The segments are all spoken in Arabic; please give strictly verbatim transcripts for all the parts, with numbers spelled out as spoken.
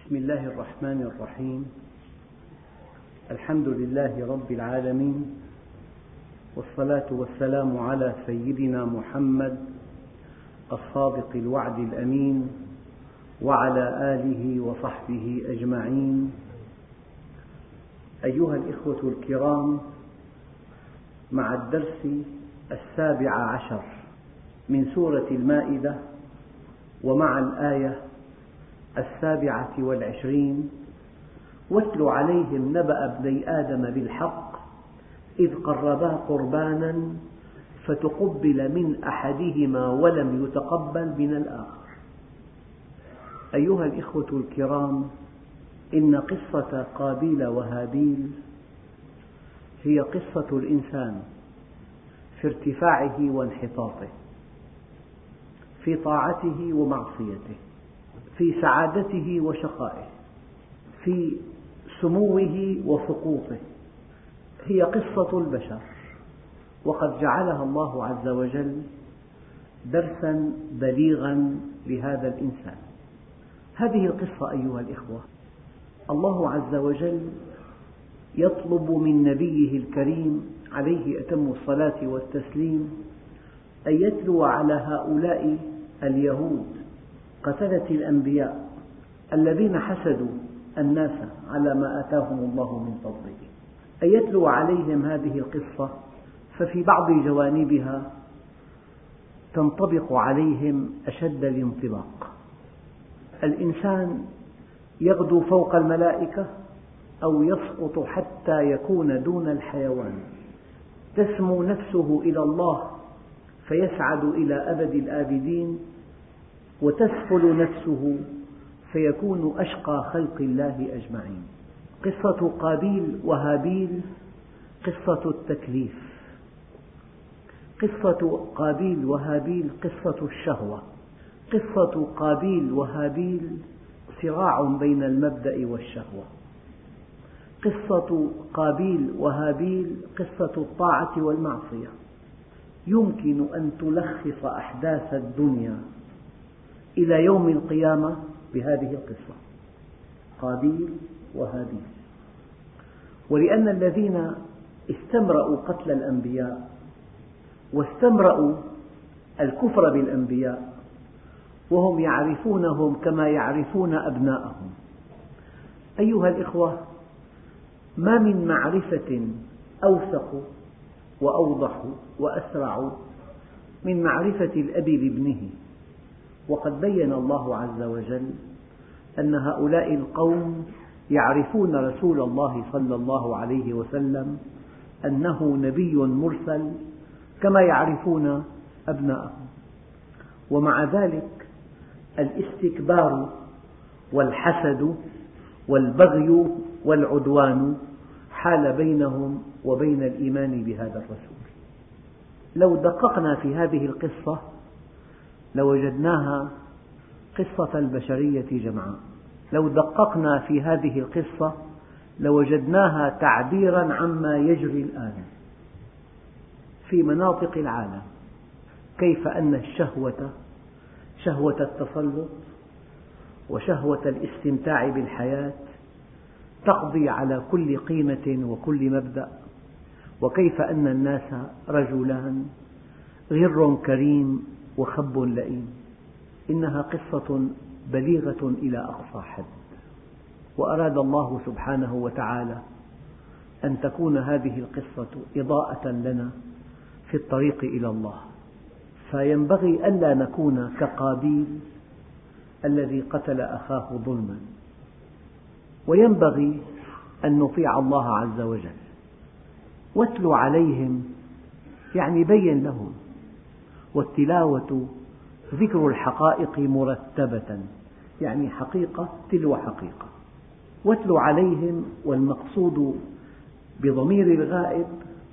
بسم الله الرحمن الرحيم. الحمد لله رب العالمين، والصلاة والسلام على سيدنا محمد الصادق الوعد الأمين، وعلى آله وصحبه أجمعين. أيها الإخوة الكرام، مع الدرس السابع عشر من سورة المائدة، ومع الآية السابعة والعشرين: واتل عليهم نبأ ابني آدم بالحق إذ قربا قربانا فتقبل من أحدهما ولم يتقبل من الآخر. أيها الإخوة الكرام، إن قصة قابيل وهابيل هي قصة الإنسان في ارتفاعه وانحطاطه، في طاعته ومعصيته، في سعادته وشقائه، في سموه وسقوطه. هي قصة البشر، وقد جعلها الله عز وجل درسا بليغا لهذا الإنسان. هذه القصة أيها الإخوة، الله عز وجل يطلب من نبيه الكريم عليه أتم الصلاة والتسليم أن يتلو على هؤلاء اليهود قتلة الأنبياء الذين حسدوا الناس على ما آتاهم الله من فضله، أن يتلو عليهم هذه القصة، ففي بعض جوانبها تنطبق عليهم أشد الانطباق. الإنسان يغدو فوق الملائكة أو يسقط حتى يكون دون الحيوان، تسمو نفسه إلى الله فيسعد إلى أبد الآبدين، وتسفل نفسه فيكون أشقى خلق الله أجمعين. قصة قابيل وهابيل قصة التكليف، قصة قابيل وهابيل قصة الشهوة، قصة قابيل وهابيل صراع بين المبدأ والشهوة، قصة قابيل وهابيل قصة الطاعة والمعصية. يمكن أن تلخص أحداث الدنيا إلى يوم القيامة بهذه القصة: قابيل وهابيل. ولأن الذين استمرأوا قتل الأنبياء واستمرأوا الكفر بالأنبياء وهم يعرفونهم كما يعرفون أبناءهم. أيها الإخوة، ما من معرفة أوثق وأوضح وأسرع من معرفة الأب لابنه، وقد بين الله عز وجل أن هؤلاء القوم يعرفون رسول الله صلى الله عليه وسلم أنه نبي مرسل كما يعرفون أبناءهم، ومع ذلك الاستكبار والحسد والبغي والعدوان حال بينهم وبين الإيمان بهذا الرسول. لو دققنا في هذه القصة لوجدناها قصة البشرية جمعاء. لو دققنا في هذه القصة لوجدناها تعبيرا عما يجري الآن في مناطق العالم، كيف أن الشهوة، شهوة التسلط وشهوة الاستمتاع بالحياة، تقضي على كل قيمة وكل مبدأ، وكيف أن الناس رجلان: غر كريم وخب لئيم. إنها قصة بليغة إلى أقصى حد، وأراد الله سبحانه وتعالى أن تكون هذه القصة إضاءة لنا في الطريق إلى الله، فينبغي ألا نكون كقابيل الذي قتل أخاه ظلما، وينبغي أن نطيع الله عز وجل. واتل عليهم يعني بين لهم، والتلاوة ذكر الحقائق مرتبة، يعني حقيقة تلو حقيقة. واتل عليهم، والمقصود بضمير الغائب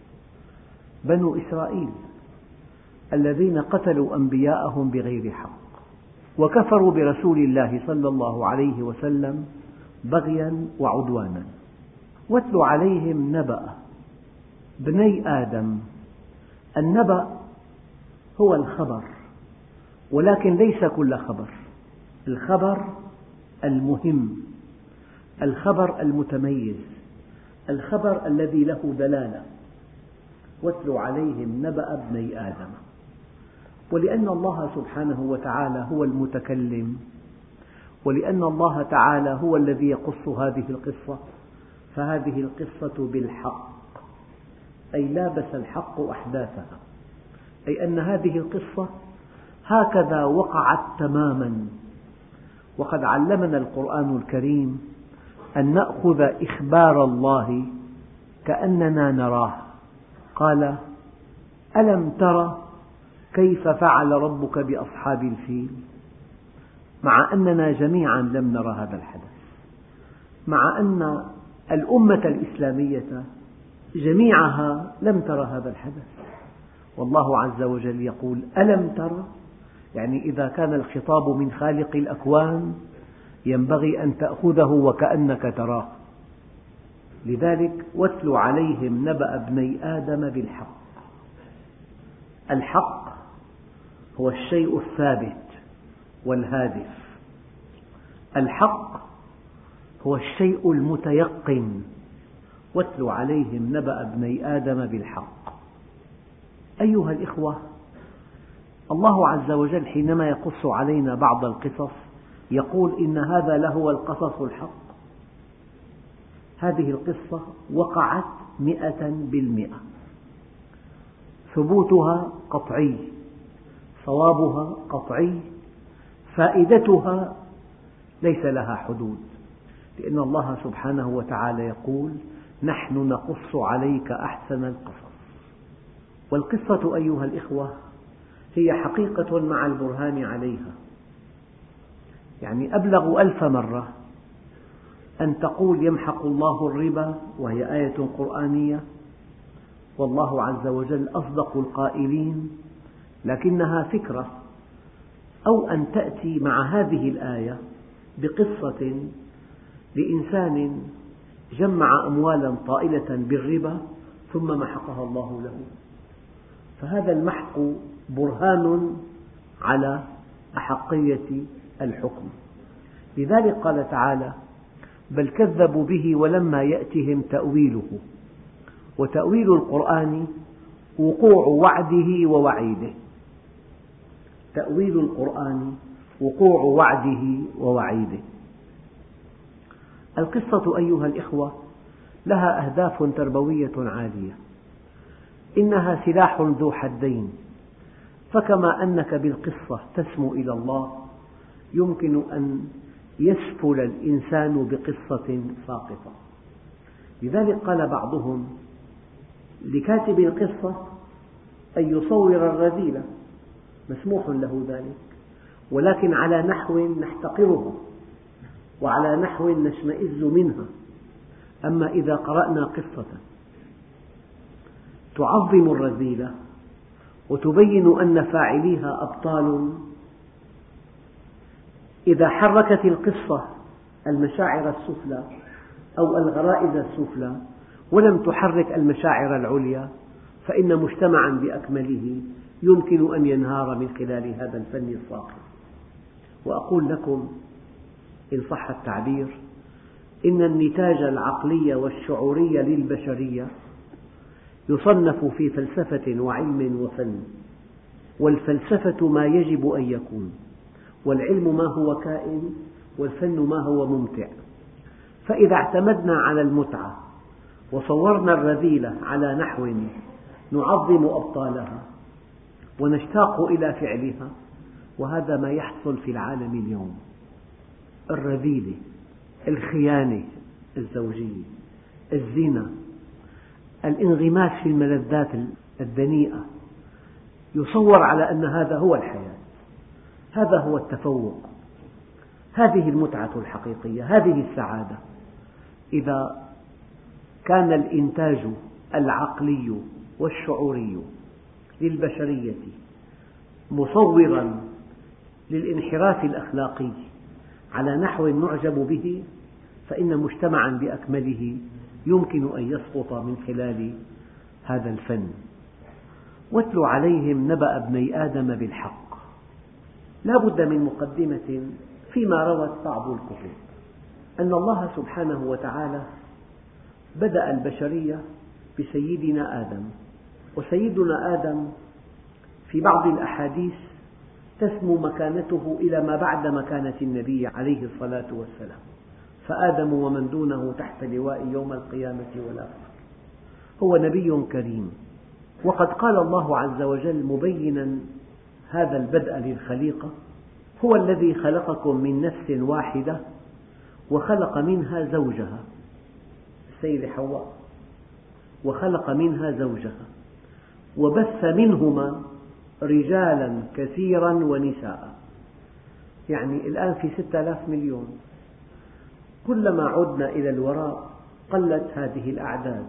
بنو إسرائيل الذين قتلوا أنبياءهم بغير حق وكفروا برسول الله صلى الله عليه وسلم بغيا وعدوانا. واتل عليهم نبأ ابني آدم. النبأ هو الخبر، ولكن ليس كل خبر. الخبر المهم الخبر المتميز، الخبر الذي له دلالة. واتل عليهم نبأ ابني آدم. ولأن الله سبحانه وتعالى هو المتكلم، ولأن الله تعالى هو الذي يقص هذه القصة، فهذه القصة بالحق، أي لابس الحق أحداثها، أي أن هذه القصة هكذا وقعت تماما. وقد علمنا القرآن الكريم أن نأخذ إخبار الله كأننا نراه. قال: ألم تر كيف فعل ربك بأصحاب الفيل؟ مع أننا جميعا لم نرى هذا الحدث، مع أن الأمة الإسلامية جميعها لم ترى هذا الحدث، والله عز وجل يقول: ألم تر؟ يعني إذا كان الخطاب من خالق الأكوان ينبغي أن تأخذه وكأنك تراه. لذلك واتل عليهم نبأ ابني آدم بالحق. الحق هو الشيء الثابت والهادف، الحق هو الشيء المتيقن. واتل عليهم نبأ ابني آدم بالحق. أيها الإخوة، الله عز وجل حينما يقص علينا بعض القصص يقول: إن هذا لهو القصص الحق. هذه القصة وقعت مئة بالمئة، ثبوتها قطعي، صوابها قطعي، فائدتها ليس لها حدود، لأن الله سبحانه وتعالى يقول: نحن نقص عليك أحسن القصص. والقصة أيها الإخوة هي حقيقة مع البرهان عليها. يعني أبلغ ألف مرة أن تقول: يمحق الله الربا، وهي آية قرآنية، والله عز وجل أصدق القائلين، لكنها فكرة. أو أن تأتي مع هذه الآية بقصة لإنسان جمع أموالا طائلة بالربا ثم محقها الله له، فهذا المحق برهان على أحقية الحكم. لذلك قال تعالى: بل كذبوا به ولما يأتهم تأويله. وتأويل القرآن وقوع وعده ووعيده. تأويل القرآن وقوع وعده ووعيده. القصة أيها الإخوة لها أهداف تربوية عالية، إنها سلاح ذو حدين، فكما أنك بالقصة تسمو إلى الله، يمكن أن يسفل الإنسان بقصة ساقطة. لذلك قال بعضهم: لكاتب القصة أن يصور الرذيلة، مسموح له ذلك، ولكن على نحو نحتقرها وعلى نحو نشمئز منها. أما إذا قرأنا قصة تعظم الرذيلة وتبين أن فاعليها أبطال، إذا حركت القصة المشاعر السفلى أو الغرائز السفلى ولم تحرك المشاعر العليا، فإن مجتمعا بأكمله يمكن أن ينهار من خلال هذا الفن الساقط. وأقول لكم إن صح التعبير: إن النتاج العقلي والشعوري للبشرية يصنف في فلسفة وعلم وفن. والفلسفة ما يجب أن يكون، والعلم ما هو كائن، والفن ما هو ممتع. فإذا اعتمدنا على المتعة وصورنا الرذيلة على نحو نعظم أبطالها ونشتاق إلى فعلها، وهذا ما يحصل في العالم اليوم. الرذيلة، الخيانة الزوجية، الزنا، الانغماس في الملذات الدنيئة، يصور على أن هذا هو الحياة، هذا هو التفوق، هذه المتعة الحقيقية، هذه السعادة. إذا كان الإنتاج العقلي والشعوري للبشرية مصورا للانحراف الأخلاقي على نحو نعجب به، فإن مجتمعا بأكمله يمكن أن يسقط من خلال هذا الفن. واتل عليهم نبأ ابني آدم بالحق. لا بد من مقدمة فيما روت بعض الكتب. أن الله سبحانه وتعالى بدأ البشرية بسيدنا آدم، وسيدنا آدم في بعض الأحاديث تسمو مكانته إلى ما بعد مكانة النبي عليه الصلاة والسلام، فآدم ومن دونه تحت لواء يوم القيامة ولا فخر. هو نبي كريم، وقد قال الله عز وجل مبينا هذا البدء للخليقة: هو الذي خلقكم من نفس واحدة وخلق منها زوجها، السيدة حواء، وخلق منها زوجها وبث منهما رجالا كثيرا ونساء. يعني الآن في ستة آلاف مليون، كلما عدنا إلى الوراء قلت هذه الأعداد،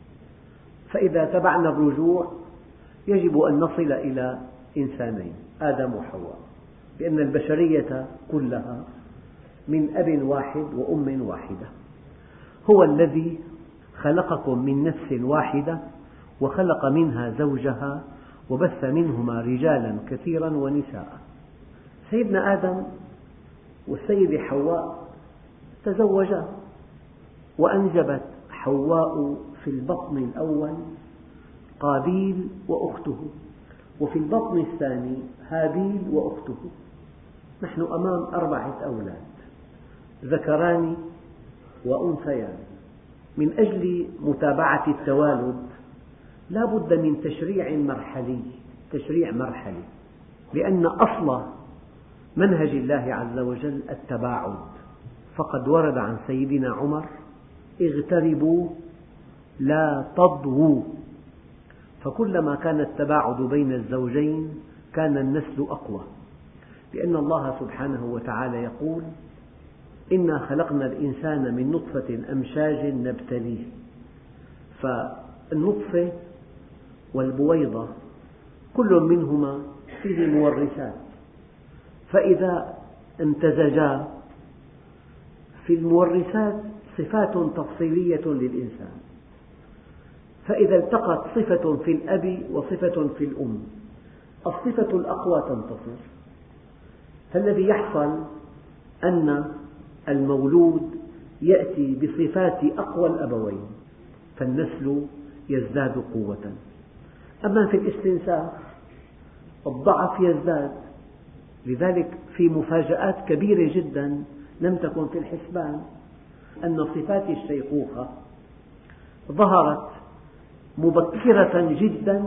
فإذا تبعنا الرجوع يجب أن نصل إلى إنسانين، آدم وحواء، لأن البشرية كلها من أب واحد وأم واحدة. هو الذي خلقكم من نفس واحدة وخلق منها زوجها وبث منهما رجالا كثيرا ونساء. سيدنا آدم والسيدة حواء تزوجا، وأنجبت حواء في البطن الأول قابيل وأخته، وفي البطن الثاني هابيل وأخته. نحن أمام أربعة أولاد، ذكران وأنثيان. من أجل متابعة التوالد لا بد من تشريع مرحلي، تشريع مرحلي، لأن أصل منهج الله عز وجل التباعد، فقد ورد عن سيدنا عمر: اغتربوا لا تضووا. فكلما كان التباعد بين الزوجين كان النسل أقوى، لأن الله سبحانه وتعالى يقول: إنا خلقنا الإنسان من نطفة أمشاج نبتليه. فالنطفة والبويضة كل منهما فيه مورثات، فإذا امتزجا في المورثات صفات تفصيلية للإنسان، فإذا التقت صفة في الأب وصفة في الأم الصفة الأقوى تنتصر، فالذي يحصل أن المولود يأتي بصفات أقوى الأبوين، فالنسل يزداد قوة. أما في الاستنساخ الضعف يزداد، لذلك في مفاجآت كبيرة جدا لم تكن في الحسبان، أن صفات الشيخوخة ظهرت مبكرة جدا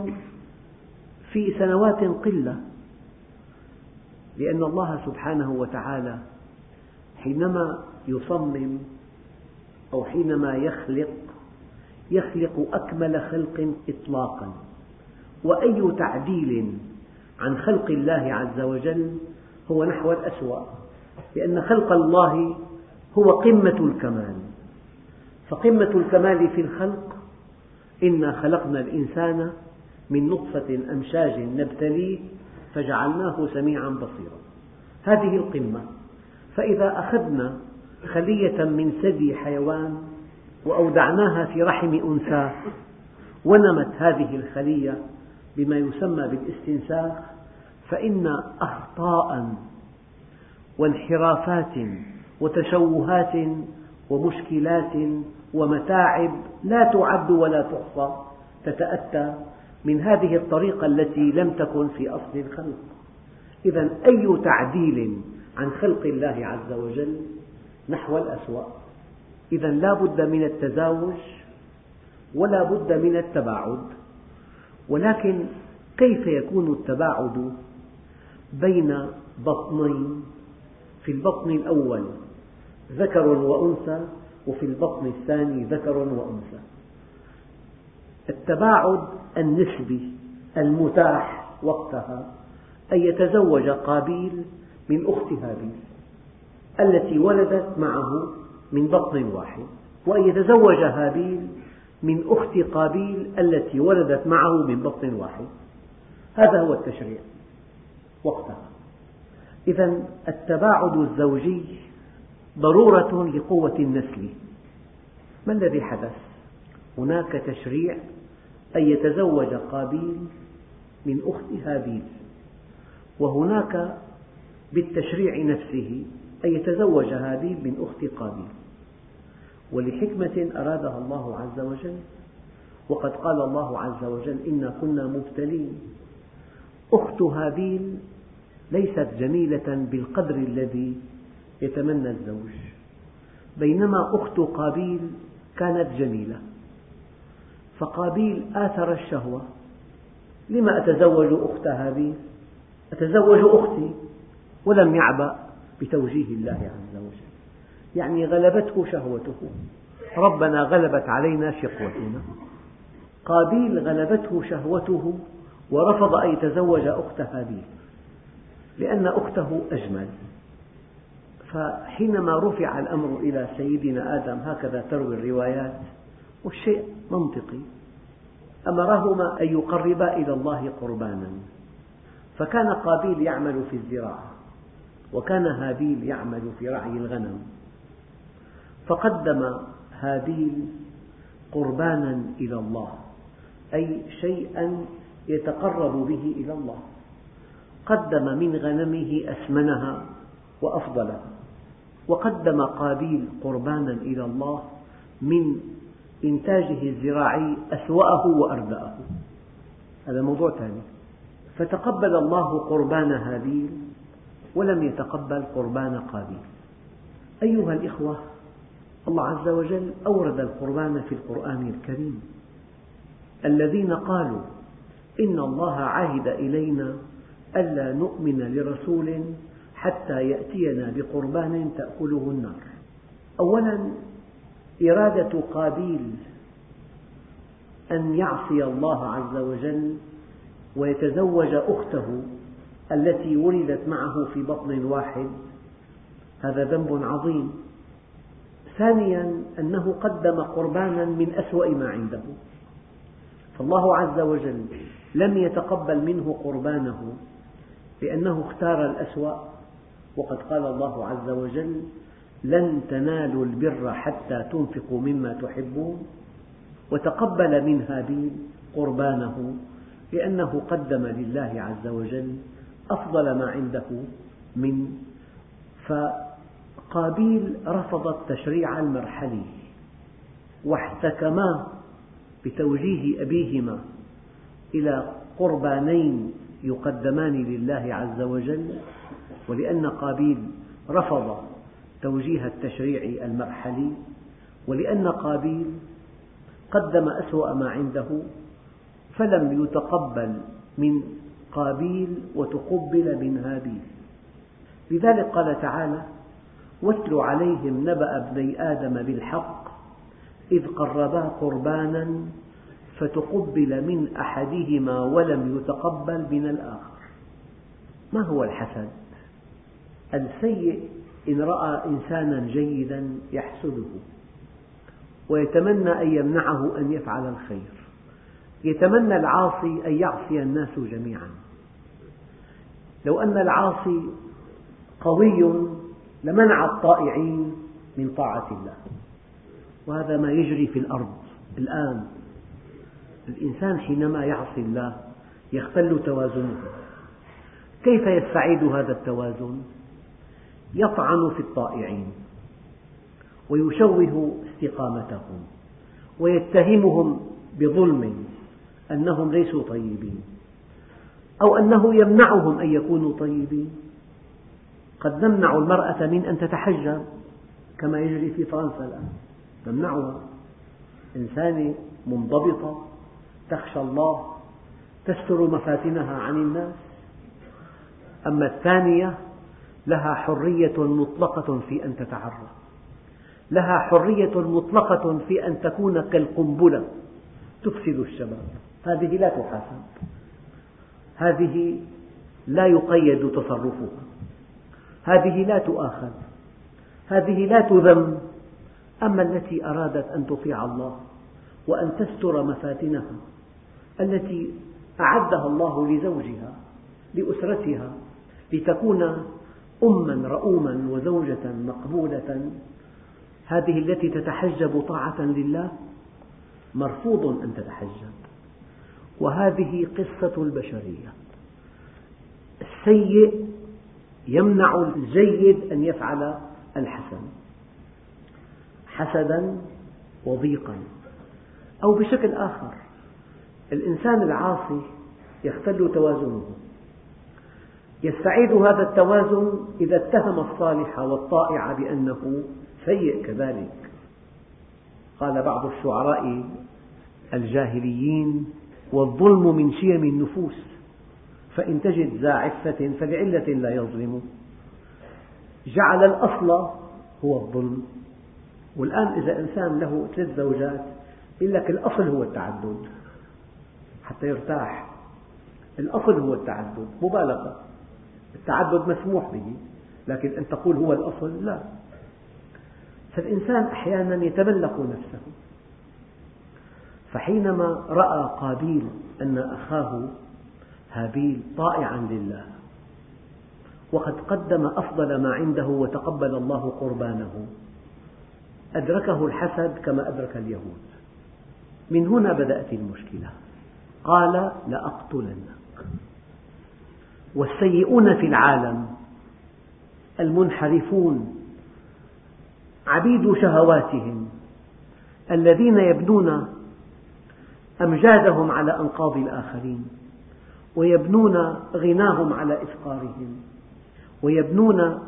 في سنوات قلة، لأن الله سبحانه وتعالى حينما يصمم أو حينما يخلق يخلق أكمل خلق إطلاقا، وأي تعديل عن خلق الله عز وجل هو نحو الأسوأ، لأن خلق الله هو قمة الكمال. فقمة الكمال في الخلق: إنا خلقنا الإنسان من نطفة أمشاج نبتليه فجعلناه سميعا بصيرا. هذه القمة. فإذا أخذنا خلية من ثدي حيوان وأودعناها في رحم أنثى ونمت هذه الخلية بما يسمى بالاستنساخ، فإن أخطاء وانحرافات وتشوهات ومشكلات ومتاعب لا تعد ولا تحصى تتأتى من هذه الطريقة التي لم تكن في أصل الخلق. إذا أي تعديل عن خلق الله عز وجل نحو الأسوأ. إذا لا بد من التزاوج ولا بد من التباعد، ولكن كيف يكون التباعد بين بطنين؟ في البطن الأول ذكر وأنثى، وفي البطن الثاني ذكر وأنثى. التباعد النسبي المتاح وقتها أن يتزوج قابيل من أخت هابيل التي ولدت معه من بطن واحد، وأن يتزوج هابيل من أخت قابيل التي ولدت معه من بطن واحد. هذا هو التشريع وقتها. إذا التباعد الزوجي ضرورة لقوة النسل. ما الذي حدث؟ هناك تشريع أن يتزوج قابيل من أخت هابيل، وهناك بالتشريع نفسه أن يتزوج هابيل من أخت قابيل. ولحكمة أرادها الله عز وجل. وقد قال الله عز وجل: إنا كنا مبتلين. أخت هابيل ليست جميلة بالقدر الذي يتمنى الزوج، بينما أخت قابيل كانت جميلة، فقابيل آثر الشهوة: لم أتزوج أخت هابيل؟ أتزوج أختي. ولم يعبأ بتوجيه الله عز وجل، يعني غلبته شهوته. ربنا غلبت علينا شقوتنا. قابيل غلبته شهوته ورفض أن يتزوج أخت هابيل لأن أخته أجمل. فحينما رفع الأمر إلى سيدنا آدم، هكذا تروي الروايات والشيء منطقي، أمرهما أن يقربا إلى الله قربانا. فكان قابيل يعمل في الزراعة، وكان هابيل يعمل في رعي الغنم، فقدم هابيل قربانا إلى الله، أي شيئا يتقرب به إلى الله. قدم من غنمه أسمنها وأفضلها، وقدم قابيل قربانا إلى الله من إنتاجه الزراعي أسوأه وأردأه. هذا موضوع ثاني. فتقبل الله قربان هابيل ولم يتقبل قربان قابيل. أيها الإخوة، الله عز وجل أورد القربان في القرآن الكريم. الذين قالوا إن الله عهد إلينا ألا نؤمن لرسول حتى يأتينا بقربان تأكله النار. أولا، إرادة قابيل أن يعصي الله عز وجل ويتزوج أخته التي ولدت معه في بطن واحد، هذا ذنب عظيم. ثانيا، أنه قدم قربانا من أسوأ ما عنده، فالله عز وجل لم يتقبل منه قربانه لأنه اختار الأسوأ. وقد قال الله عز وجل: لن تنالوا البر حتى تنفقوا مما تحبون. وتقبل من هابيل قربانه لأنه قدم لله عز وجل أفضل ما عنده من. فقابيل رفض التشريع المرحلي، واحتكما بتوجيه أبيهما إلى قربانين يقدمان لله عز وجل. ولأن قابيل رفض توجيه التشريع المرحلي، ولأن قابيل قدم أسوأ ما عنده، فلم يتقبل من قابيل وتقبل من هابيل. لذلك قال تعالى: واتل عليهم نبأ ابني آدم بالحق إذ قربا قربانا فتقبل من أحدهما ولم يتقبل من الآخر. ما هو الحسد؟ السيء إن رأى إنسانا جيدا يحسده ويتمنى أن يمنعه أن يفعل الخير. يتمنى العاصي أن يعصي الناس جميعا. لو أن العاصي قوي لمنع الطائعين من طاعة الله، وهذا ما يجري في الأرض الآن. الإنسان حينما يعصي الله يختل توازنه. كيف يستعيد هذا التوازن؟ يطعن في الطائعين ويشوه استقامتهم ويتهمهم بظلم أنهم ليسوا طيبين، أو أنه يمنعهم أن يكونوا طيبين. قد نمنع المرأة من أن تتحجب كما يجري في فرنسا الآن، نمنعها. إنسانة منضبطة تخشى الله تستر مفاتنها عن الناس. أما الثانية لها حرية مطلقة في أن تتعرى، لها حرية مطلقة في أن تكون كالقنبلة تفسد الشباب. هذه لا تحاسب، هذه لا يقيد تصرفها، هذه لا تؤاخذ، هذه لا تذم. أما التي أرادت أن تطيع الله وأن تستر مفاتنها التي أعدها الله لزوجها لأسرتها لتكون أما رؤوما وزوجة مقبولة، هذه التي تتحجب طاعة لله مرفوض أن تتحجب. وهذه قصة البشرية. السيء يمنع الجيد أن يفعل الحسن. حسدا وضيقا. أو بشكل آخر، الإنسان العاصي يختل توازنه، يستعيد هذا التوازن إذا اتهم الصالح والطائع بأنه سيء كذلك. قال بعض الشعراء الجاهليين: والظلم من شيم النفوس، فإن تجد ذا عفة فلعلة لا يظلم. جعل الأصل هو الظلم. والآن إذا إنسان له ثلاث زوجات يقول لك الأصل هو التعدد حتى يرتاح. الأصل هو التعدد، مبالغة. التعدد مسموح به، لكن أن تقول هو الأصل لا. فالإنسان أحيانا يتملق نفسه. فحينما رأى قابيل أن أخاه هابيل طائعا لله وقد قدم أفضل ما عنده وتقبل الله قربانه، أدركه الحسد كما أدرك اليهود. من هنا بدأت المشكلة. قال: لأقتلنك. والسيئون في العالم المنحرفون عبيد شهواتهم الذين يبنون أمجادهم على أنقاض الآخرين، ويبنون غناهم على إفقارهم، ويبنون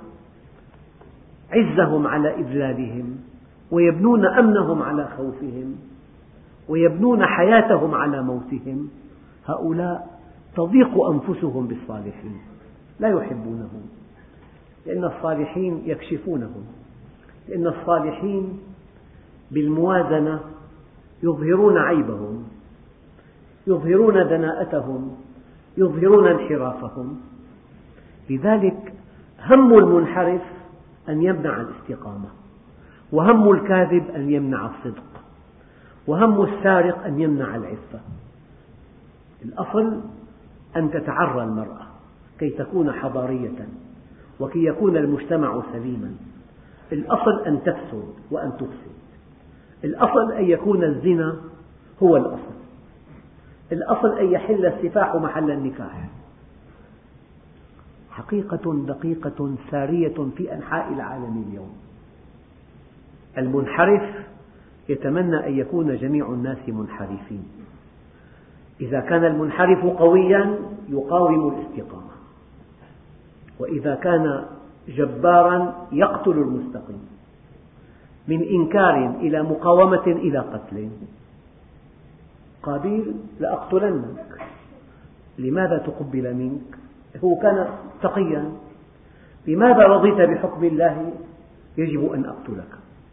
عزهم على إذلالهم، ويبنون أمنهم على خوفهم، ويبنون حياتهم على موتهم. هؤلاء تضيق أنفسهم بالصالحين، لا يحبونهم، لأن الصالحين يكشفونهم، لأن الصالحين بالموازنة يظهرون عيبهم، يظهرون دناءتهم، يظهرون انحرافهم. لذلك هم المنحرف أن يمنع الاستقامة، وهم الكاذب أن يمنع الصدق، وهم السارق أن يمنع العفة. الأصل أن تتعرى المرأة كي تكون حضارية وكي يكون المجتمع سليما. الأصل أن تفسد وأن تفسد. الأصل أن يكون الزنا هو الأصل. الأصل أن يحل السفاح محل النكاح. حقيقة دقيقة سارية في أنحاء العالم اليوم. المنحرف يتمنى أن يكون جميع الناس منحرفين. إذا كان المنحرف قويا يقاوم الاستقامة، وإذا كان جبارا يقتل المستقيم، من إنكار إلى مقاومة إلى قتل. قابيل: لأقتلنك. لماذا تقبل منك؟ هو كان تقيا. لماذا رضيت بحكم الله؟ يجب أن أقتلك.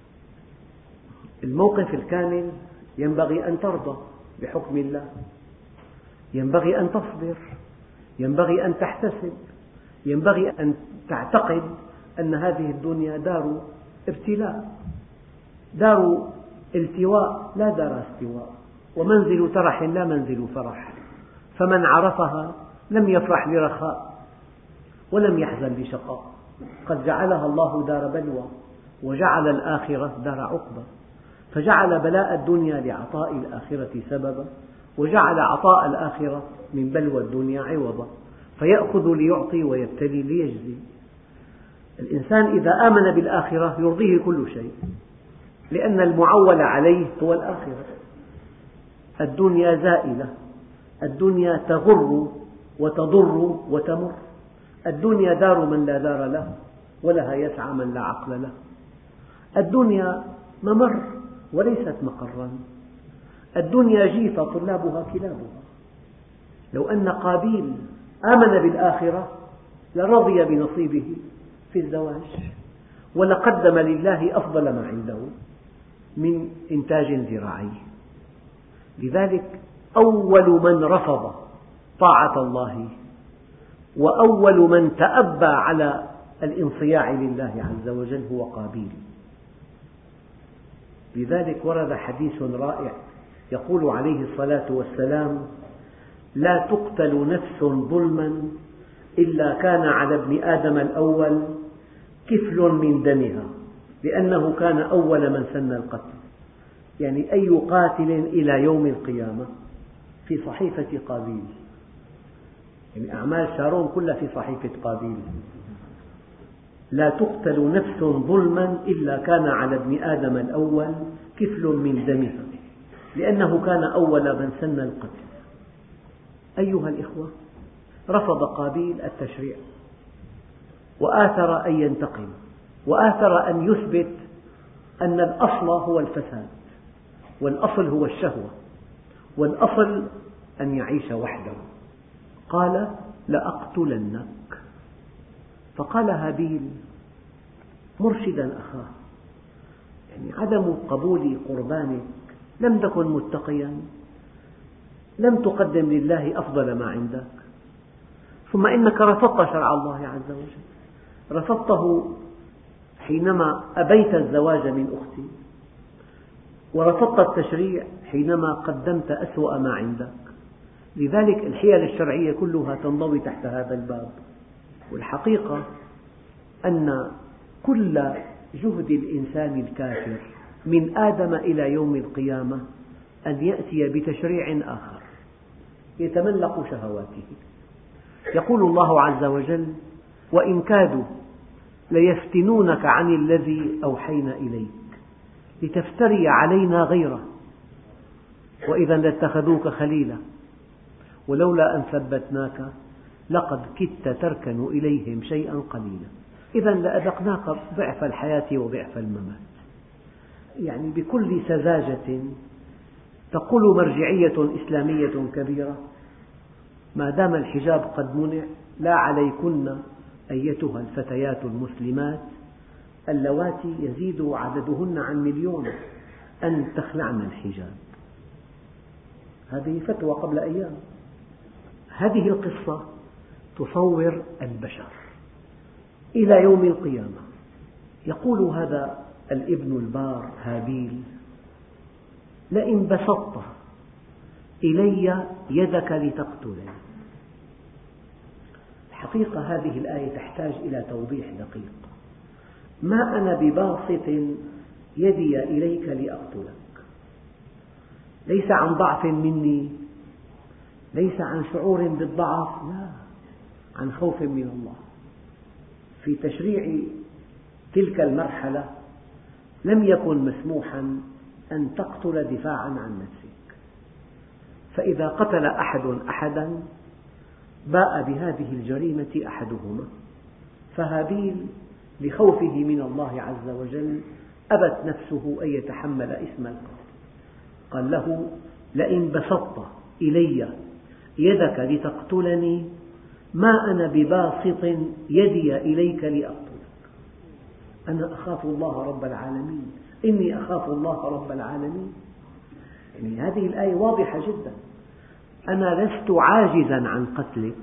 الموقف الكامل ينبغي أن ترضى بحكم الله، ينبغي أن تصبر، ينبغي أن تحتسب، ينبغي أن تعتقد أن هذه الدنيا دار ابتلاء، دار التواء لا دار استواء، ومنزل ترح لا منزل فرح. فمن عرفها لم يفرح لرخاء ولم يحزن لشقاء. قد جعلها الله دار بلوى، وجعل الآخرة دار عقبى، فجعل بلاء الدنيا لعطاء الآخرة سببا، وجعل عطاء الآخرة من بلوى الدنيا عوضا، فيأخذ ليعطي ويبتلي ليجزي. الإنسان إذا آمن بالآخرة يرضيه كل شيء، لأن المعول عليه هو الآخرة. الدنيا زائلة، الدنيا تغر وتضر وتمر، الدنيا دار من لا دار له، ولها يسعى من لا عقل له. الدنيا ممر وليست مقرا، الدنيا جيفة طلابها كلابها. لو أن قابيل آمن بالآخرة لرضي بنصيبه في الزواج، ولقدم لله أفضل ما عنده من إنتاج زراعي. لذلك أول من رفض طاعة الله وأول من تأبى على الانصياع لله عز وجل هو قابيل. لذلك ورد حديث رائع يقول عليه الصلاة والسلام: لا تقتل نفس ظلما إلا كان على ابن آدم الأول كفل من دمها، لأنه كان أول من سن القتل. يعني أي قاتل إلى يوم القيامة في صحيفة قابيل. يعني أعمال شارون كلها في صحيفة قابيل. لا تقتل نفس ظلما إلا كان على ابن آدم الأول كفل من دمها لأنه كان أول من سن القتل. أيها الإخوة، رفض قابيل التشريع وآثر أن ينتقم، وآثر أن يثبت أن الأصل هو الفساد، والأصل هو الشهوة، والأصل أن يعيش وحده. قال: لأقتلنك. فقال هابيل مرشدا أخاه: يعني عدم قبول قربانك، لم تكن متقيا، لم تقدم لله أفضل ما عندك، ثم إنك رفضت شرع الله عز وجل، رفضته حينما أبيت الزواج من أختي، ورفضت التشريع حينما قدمت أسوأ ما عندك. لذلك الحيل الشرعية كلها تنضوي تحت هذا الباب. والحقيقة أن كل جهد الإنسان الكافر من آدم إلى يوم القيامة أن يأتي بتشريع آخر يتملق شهواته. يقول الله عز وجل: وإن كادوا ليفتنونك عن الذي أوحينا إليك لتفتري علينا غيره وإذا لاتخذوك خليلا ولولا أن ثبتناك لقد كدت تركن إليهم شيئا قليلا إذا لأذقناك ضعف الحياة وضعف الممات. يعني بكل سذاجة تقول مرجعية إسلامية كبيرة: ما دام الحجاب قد منع لا عليكن أيتها الفتيات المسلمات اللواتي يزيد عددهن عن مليون أن تخلعن الحجاب. هذه فتوى قبل أيام. هذه القصة تصور البشر إلى يوم القيامة. يقول هذا الابن البار هابيل: لئن بسطت إلي يدك لتقتلني. الحقيقة هذه الآية تحتاج إلى توضيح دقيق. ما أنا بباسط يدي إليك لأقتلك، ليس عن ضعف مني، ليس عن شعور بالضعف، لا، عن خوف من الله. في تشريع تلك المرحلة لم يكن مسموحا أن تقتل دفاعا عن نفسك، فإذا قتل أحد أحدا باء بهذه الجريمة أحدهما. فهابيل لخوفه من الله عز وجل أبت نفسه أن يتحمل إثم القتل، قال له: لئن بسطت إلي يدك لتقتلني ما أنا بباسط يدي إليك لأقتلك، أنا أخاف الله رب العالمين، إني أخاف الله رب العالمين. يعني هذه الآية واضحة جدا. أنا لست عاجزا عن قتلك،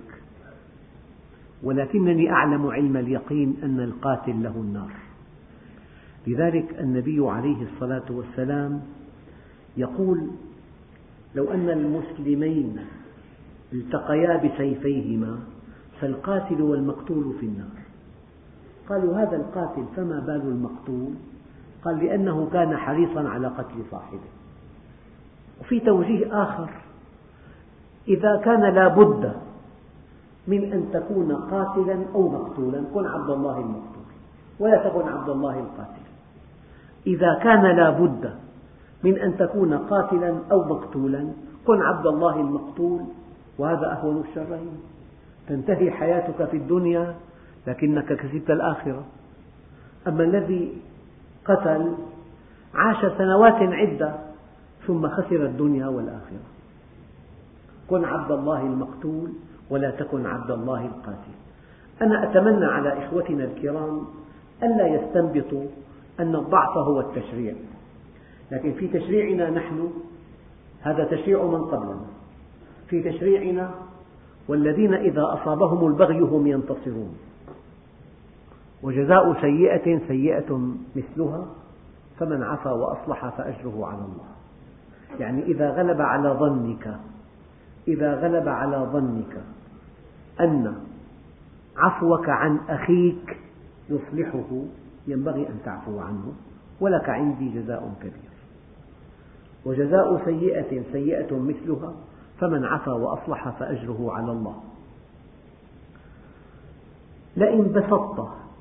ولكنني أعلم علم اليقين أن القاتل له النار. لذلك النبي عليه الصلاة والسلام يقول: لو أن المسلمين التقيا بسيفيهما فالقاتل والمقتول في النار. قالوا: هذا القاتل فما بال المقتول؟ قال: لأنه كان حريصا على قتل صاحبه. وفي توجيه آخر: إذا كان لا بد من أن تكون قاتلا أو مقتولا كن عبد الله المقتول ولا تكن عبد الله القاتل. إذا كان لا بد من أن تكون قاتلا أو مقتولا كن عبد الله المقتول، وهذا أهون الشرين. تنتهي حياتك في الدنيا لكنك كسبت الآخرة. أما الذي قتل عاش سنوات عدة ثم خسر الدنيا والآخرة. كن عبد الله المقتول ولا تكن عبد الله القاتل. أنا أتمنى على إخوتنا الكرام ألا يستنبطوا أن الضعف هو التشريع، لكن في تشريعنا نحن هذا تشريع من قبلنا. في تشريعنا: والذين إذا أصابهم البغي هم ينتصرون، وجزاء سيئة سيئة مثلها فمن عفا وأصلح فأجره على الله. يعني إذا غلب على ظنك إذا غلب على ظنك أن عفوك عن أخيك يصلحه ينبغي أن تعفو عنه، ولك عندي جزاء كبير. وجزاء سيئة سيئة مثلها فمن عفا وأصلح فأجره على الله. لئن بسطت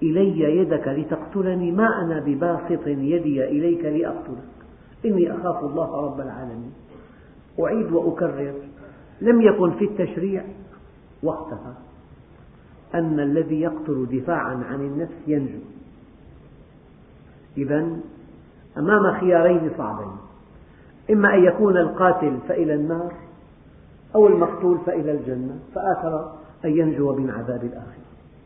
إلي يدك لتقتلني ما أنا بباسط يدي إليك لأقتلك إني أخاف الله رب العالمين. أعيد وأكرر، لم يكن في التشريع وقتها أن الذي يقتل دفاعا عن النفس ينجو. إذن أمام خيارين صعبين، إما أن يكون القاتل فإلى النار أو المقتول فإلى الجنة، فآثر أن ينجو من عذاب الآخرة.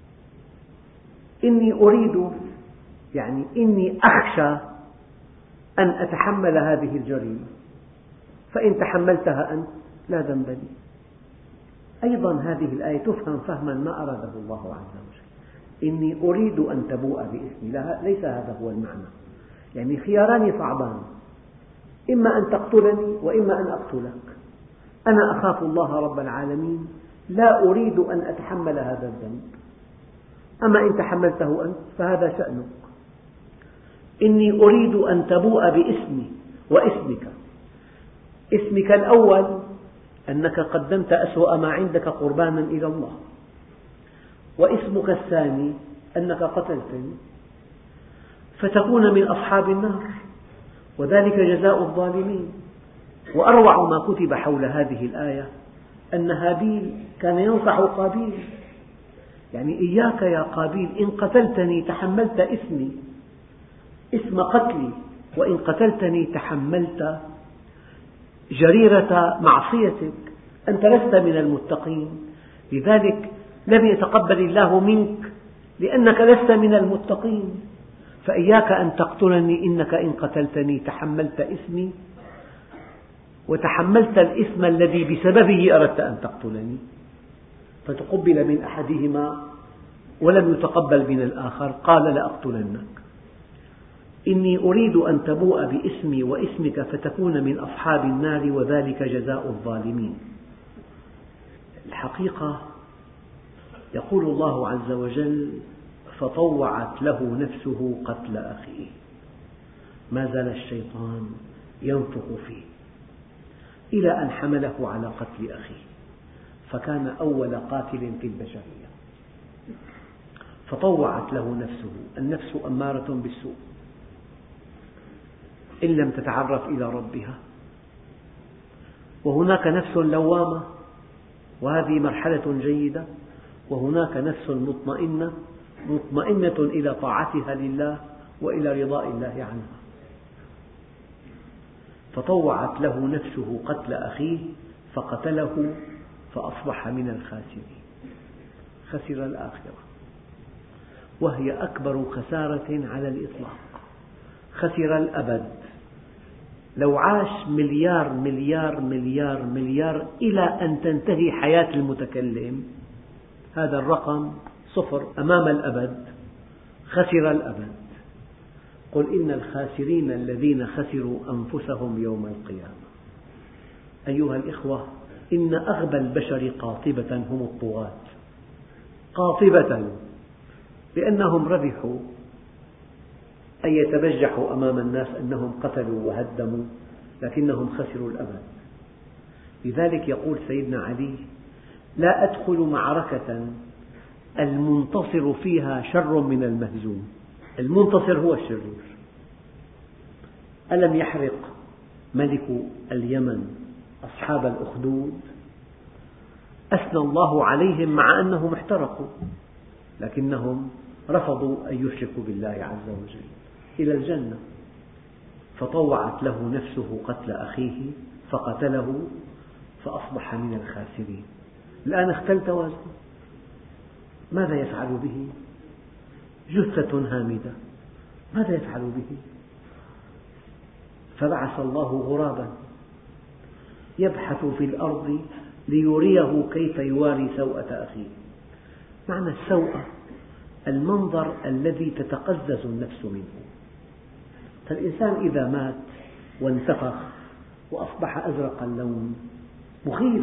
إني أريد يعني إني أخشى أن أتحمل هذه الجريمة، فإن تحملتها أنت لا ذنب لي. أيضا هذه الآية تفهم فهما ما أراده الله عز وجل. إني أريد أن تبوء بإثمي، لا ليس هذا هو المعنى. يعني خياران صعبان، إما أن تقتلني وإما أن أقتلك. أنا أخاف الله رب العالمين، لا أريد أن أتحمل هذا الذنب، أما إن تحملته أنت فهذا شأنك. إني أريد أن تبوء بإثمي وإثمك. إثمك الأول أنك قدمت أسوأ ما عندك قربانا إلى الله، وإثمك الثاني أنك قتلتني فتكون من أصحاب النار، وذلك جزاء الظالمين. وأروع ما كتب حول هذه الآية أن هابيل كان ينصح قابيل، يعني إياك يا قابيل، إن قتلتني تحملت إثمي، إثم قتلي، وإن قتلتني تحملت جريرة معصيتك، أنت لست من المتقين، لذلك لم يتقبل الله منك لأنك لست من المتقين. فإياك أن تقتلني، إنك إن قتلتني تحملت إثمي وتحملت الإثم الذي بسببه أردت أن تقتلني. فتقبل من أحدهما ولم يتقبل من الآخر، قال لأقتلنك. إني أريد أن تبوء بإثمي وإثمك فتكون من أصحاب النار، وذلك جزاء الظالمين. الحقيقة يقول الله عز وجل: فطوعت له نفسه قتل أخيه. ما زال الشيطان ينفخ فيه إلى أن حمله على قتل أخيه، فكان أول قاتل في البشرية. فطوعت له نفسه، النفس أمارة بالسوء إن لم تتعرف إلى ربها، وهناك نفس لوامة وهذه مرحلة جيدة، وهناك نفس مطمئنة مطمئنة إلى طاعتها لله وإلى رضاء الله عنها. فطوعت له نفسه قتل أخيه فقتله فأصبح من الخاسرين. خسر الآخرة، وهي أكبر خسارة على الإطلاق. خسر الأبد. لو عاش مليار مليار مليار مليار إلى أن تنتهي حياة المتكلم، هذا الرقم صفر أمام الأبد. خسر الأبد. قل إن الخاسرين الذين خسروا أنفسهم يوم القيامة. أيها الإخوة، إن أغبى البشر قاطبة هم الطغاة، قاطبة، لأنهم ربحوا أن يتبجحوا أمام الناس أنهم قتلوا وهدموا، لكنهم خسروا الأبد. لذلك يقول سيدنا علي: لا أدخل معركة المنتصر فيها شر من المهزوم. المنتصر هو الشرير. ألم يحرق ملك اليمن أصحاب الأخدود؟ أثنى الله عليهم مع أنهم احترقوا، لكنهم رفضوا أن يشركوا بالله عز وجل إلى الجنة. فطوعت له نفسه قتل أخيه فقتله فأصبح من الخاسرين. الآن اختل توازنه. ماذا يفعل به؟ جثة هامدة، ماذا يفعل به؟ فبعث الله غرابا يبحث في الأرض ليريه كيف يواري سوءة أخيه. معنى السوءة المنظر الذي تتقزز النفس منه. فالإنسان إذا مات وانتفخ وأصبح أزرق اللون مخيف،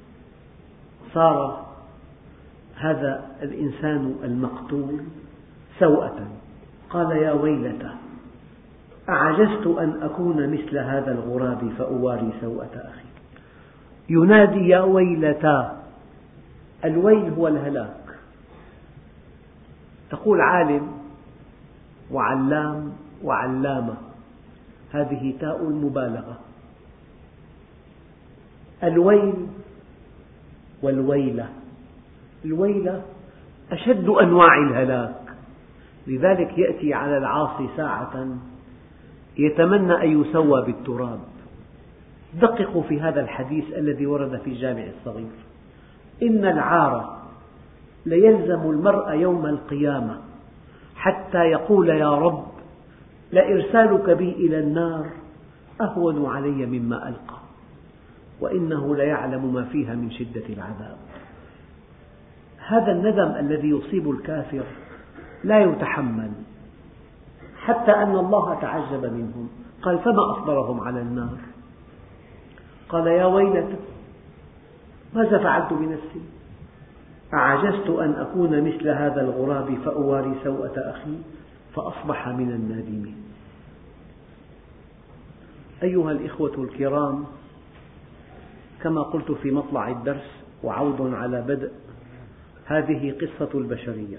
صار هذا الإنسان المقتول سوءة. قال: يا ويلتى أعجزت أن أكون مثل هذا الغراب فأواري سوءة أخي. ينادي: يا ويلتى. الويل هو الهلاك. تقول عالم وعلام وعلامة، هذه تاء المبالغة. الويل والويلة، الويلة أشد أنواع الهلاك، لذلك يأتي على العاصي ساعة يتمنى أن يسوى بالتراب. دققوا في هذا الحديث الذي ورد في الجامع الصغير: إن العار ليلزم المرء يوم القيامة حتى يقول يا رب لإرسالك بي إلى النار أهون علي مما ألقى، وإنه ليعلم ما فيها من شدة العذاب. هذا الندم الذي يصيب الكافر لا يتحمل، حتى أن الله تعجب منهم، قال: فما أصبرهم على النار؟ قال: يا ويلتى ماذا فعلت بنفسي؟ أعجزت أن أكون مثل هذا الغراب فأواري سوءة أخي فأصبح من النادمين. أيها الإخوة الكرام، كما قلت في مطلع الدرس وعود على بدء، هذه قصة البشرية،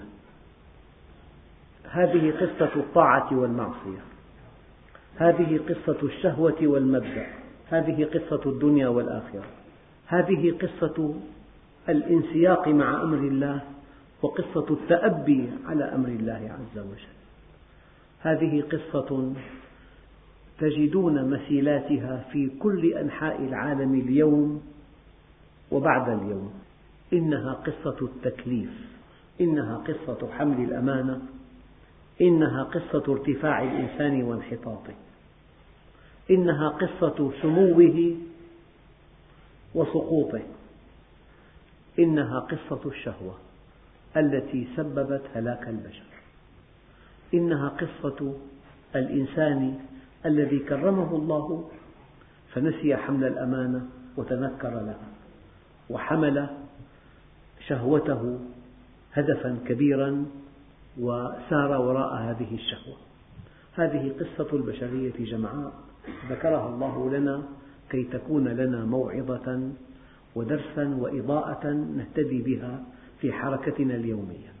هذه قصة الطاعة والمعصية، هذه قصة الشهوة والمبدأ، هذه قصة الدنيا والآخرة، هذه قصة الانسياق مع أمر الله وقصة التأبي على أمر الله عز وجل. هذه قصة تجدون مثيلاتها في كل أنحاء العالم اليوم وبعد اليوم. إنها قصة التكليف، إنها قصة حمل الأمانة، إنها قصة ارتفاع الإنسان وانحطاطه، إنها قصة سموه وسقوطه، إنها قصة الشهوة التي سببت هلاك البشر، إنها قصة الإنسان الذي كرمه الله فنسي حمل الأمانة وتنكر لها وحمل شهوته هدفا كبيرا وسار وراء هذه الشهوة. هذه قصة البشرية جمعاء ذكرها الله لنا كي تكون لنا موعظة ودرسا وإضاءة نهتدي بها في حركتنا اليومية.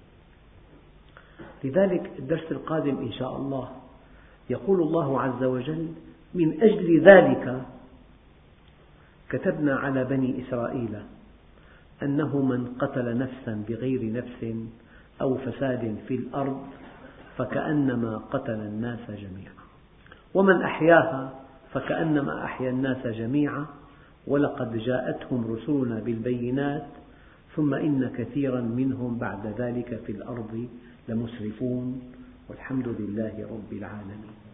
لذلك الدرس القادم إن شاء الله يقول الله عز وجل: من أجل ذلك كتبنا على بني إسرائيل أنه من قتل نفسا بغير نفس أو فساد في الأرض فكأنما قتل الناس جميعا، ومن أحياها فكأنما أحيا الناس جميعا، ولقد جاءتهم رسلنا بالبينات ثم إن كثيرا منهم بعد ذلك في الأرض لمسرفون، والحمد لله رب العالمين.